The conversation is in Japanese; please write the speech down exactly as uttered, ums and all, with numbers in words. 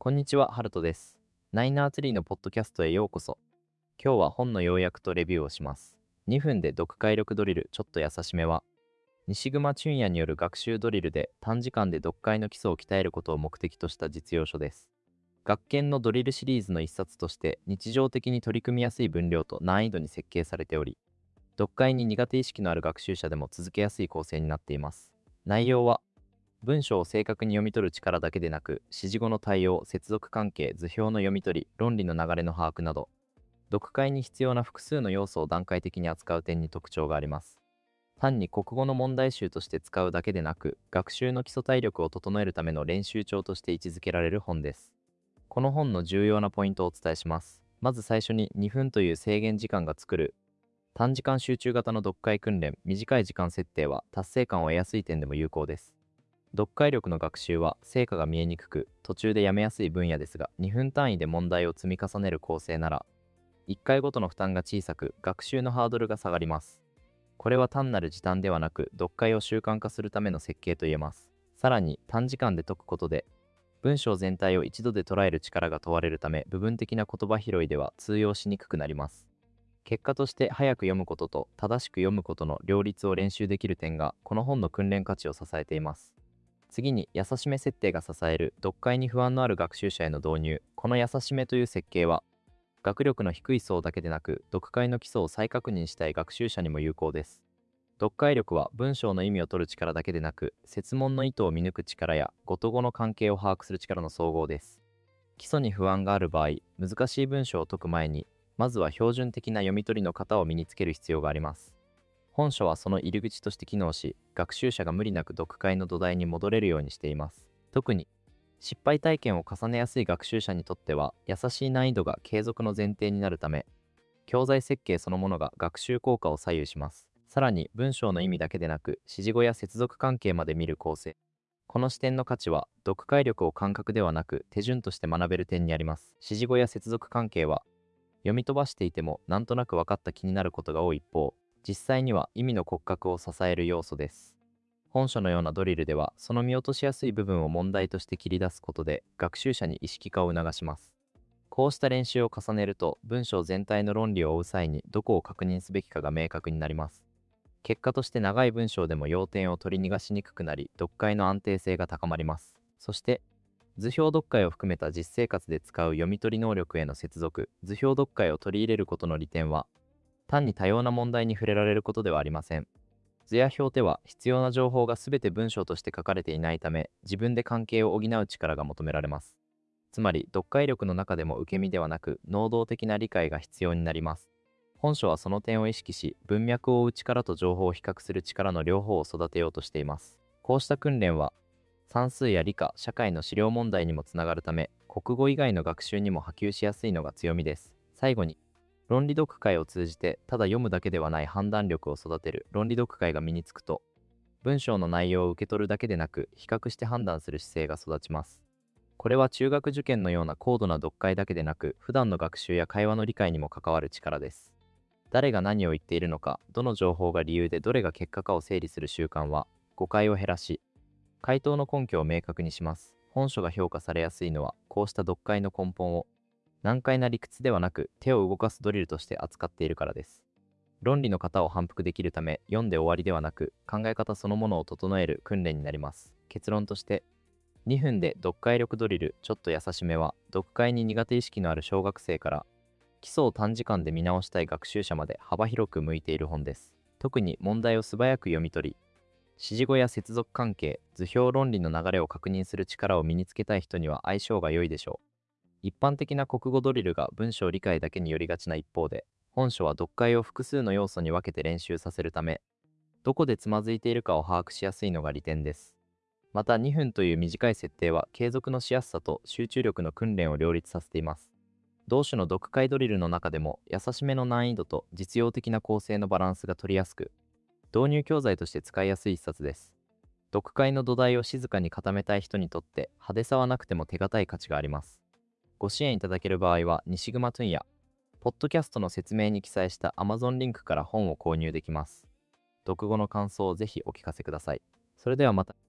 こんにちは、ハルトです。ナインアーツリーのポッドキャストへようこそ。今日は本の要約とレビューをします。にふんで読解力ドリルちょっと優しめは、西熊俊也による学習ドリルで短時間で読解の基礎を鍛えることを目的とした実用書です。学研のドリルシリーズの一冊として日常的に取り組みやすい分量と難易度に設計されており、読解に苦手意識のある学習者でも続けやすい構成になっています。内容は、文章を正確に読み取る力だけでなく、指示語の対応、接続関係、図表の読み取り、論理の流れの把握など、読解に必要な複数の要素を段階的に扱う点に特徴があります。単に国語の問題集として使うだけでなく、学習の基礎体力を整えるための練習帳として位置づけられる本です。この本の重要なポイントをお伝えします。まず最初ににふんという制限時間が作る短時間集中型の読解訓練、短い時間設定は達成感を得やすい点でも有効です。読解力の学習は成果が見えにくく、途中でやめやすい分野ですが、にふん単位で問題を積み重ねる構成なら、いっかいごとの負担が小さく、学習のハードルが下がります。これは単なる時短ではなく、読解を習慣化するための設計と言えます。さらに、短時間で解くことで、文章全体を一度で捉える力が問われるため、部分的な言葉拾いでは通用しにくくなります。結果として早く読むことと正しく読むことの両立を練習できる点が、この本の訓練価値を支えています。次に、優しめ設定が支える読解に不安のある学習者への導入。この優しめという設計は、学力の低い層だけでなく、読解の基礎を再確認したい学習者にも有効です。読解力は文章の意味を取る力だけでなく、設問の意図を見抜く力や語と語の関係を把握する力の総合です。基礎に不安がある場合、難しい文章を解く前に、まずは標準的な読み取りの型を身につける必要があります。本書はその入り口として機能し、学習者が無理なく読解の土台に戻れるようにしています。特に、失敗体験を重ねやすい学習者にとっては、優しい難易度が継続の前提になるため、教材設計そのものが学習効果を左右します。さらに、文章の意味だけでなく、指示語や接続関係まで見る構成。この視点の価値は、読解力を感覚ではなく、手順として学べる点にあります。指示語や接続関係は、読み飛ばしていてもなんとなく分かった気になることが多い一方、実際には意味の骨格を支える要素です。本書のようなドリルでは、その見落としやすい部分を問題として切り出すことで、学習者に意識化を促します。こうした練習を重ねると、文章全体の論理を追う際にどこを確認すべきかが明確になります。結果として長い文章でも要点を取り逃がしにくくなり、読解の安定性が高まります。そして、図表読解を含めた実生活で使う読み取り能力への接続、図表読解を取り入れることの利点は、単に多様な問題に触れられることではありません。図や表では必要な情報が全て文章として書かれていないため、自分で関係を補う力が求められます。つまり、読解力の中でも受け身ではなく、能動的な理解が必要になります。本書はその点を意識し、文脈を追う力と情報を比較する力の両方を育てようとしています。こうした訓練は、算数や理科、社会の資料問題にもつながるため、国語以外の学習にも波及しやすいのが強みです。最後に、論理読解を通じて、ただ読むだけではない判断力を育てる論理読解が身につくと、文章の内容を受け取るだけでなく、比較して判断する姿勢が育ちます。これは中学受験のような高度な読解だけでなく、普段の学習や会話の理解にも関わる力です。誰が何を言っているのか、どの情報が理由でどれが結果かを整理する習慣は、誤解を減らし、回答の根拠を明確にします。本書が評価されやすいのは、こうした読解の根本を、難解な理屈ではなく、手を動かすドリルとして扱っているからです。論理の型を反復できるため、読んで終わりではなく、考え方そのものを整える訓練になります。結論として、にふんで読解力ドリルちょっと優しめは、読解に苦手意識のある小学生から、基礎を短時間で見直したい学習者まで幅広く向いている本です。特に問題を素早く読み取り、指示語や接続関係、図表論理の流れを確認する力を身につけたい人には相性が良いでしょう。一般的な国語ドリルが文章理解だけによりがちな一方で、本書は読解を複数の要素に分けて練習させるため、どこでつまずいているかを把握しやすいのが利点です。また、にふんという短い設定は継続のしやすさと集中力の訓練を両立させています。同種の読解ドリルの中でも、優しめの難易度と実用的な構成のバランスが取りやすく、導入教材として使いやすい一冊です。読解の土台を静かに固めたい人にとって派手さはなくても手堅い価値があります。ご支援いただける場合は、西熊トゥンや、ポッドキャストの説明に記載した Amazon リンクから本を購入できます。読後の感想をぜひお聞かせください。それではまた。